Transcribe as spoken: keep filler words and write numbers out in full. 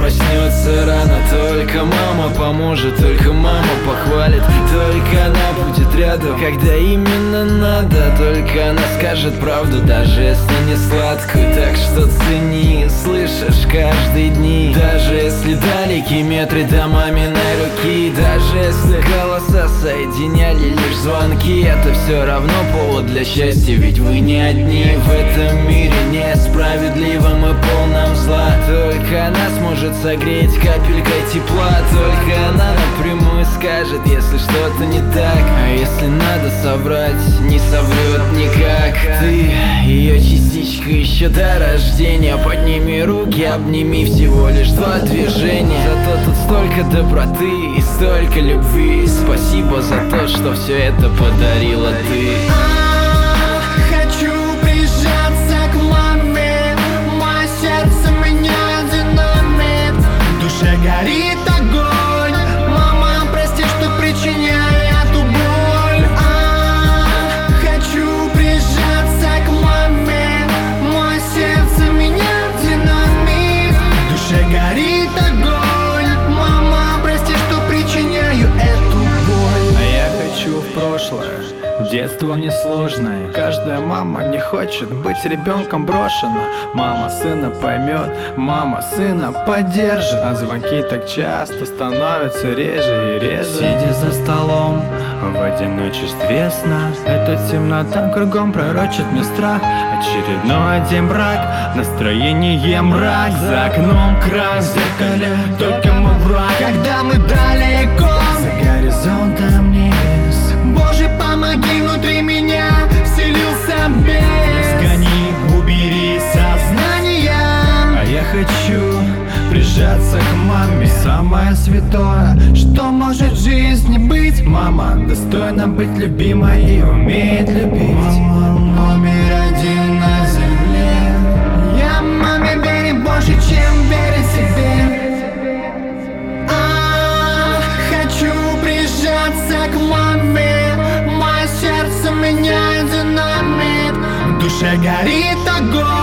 проснется рано. Только мама поможет, только мама похвалит, только она будет рядом, когда именно надо. Только она скажет правду, даже если не сладкую. Так что цени, слышишь, каждые дни. Даже если далеки метры до маминой руки, даже если голоса соединяли лишь звонки, это все равно повод для счастья, ведь вы не одни в этом мире несправедливом и полном зла. Только она сможет согреть капелькой тепла, только она напрямую скажет, если что-то не так. А если надо соврать, не соврет никак. Ты ее частичка еще до рождения. Подними руки, обними, всего лишь два движения. Зато тут столько доброты и столько любви. Спасибо за то, что все это подарила ты. Хочу прижаться к маме, мое сердце меня динамит, в душе горит огонь. Мама, прости, что причиняю эту боль. А, хочу прижаться к маме, мое сердце меня динамит, в душе горит огонь. Мама, прости, что причиняю эту боль. А я хочу в прошлое. Детство несложное, каждая мама не хочет быть ребенком брошена. Мама сына поймет, мама сына поддержит, а звонки так часто становятся реже и реже. Сидя за столом в одиночестве сна, эта темнота кругом пророчит мне страх. Очередной день брак, настроение мрак, за окном кран, в зеркале только мой враг. Когда мы далеко За горизонтом небес, Боже, помоги, внутри меня вселился бес. сгони, убери сознание. А я хочу прижаться к маме, самое святое, что может в жизни быть. Мама достойна быть любимой и умеет любить. Мама номер один на земле. Я маме верю больше, чем верю себе. А, хочу прижаться к маме, мое сердце меня динамит, в душе горит огонь.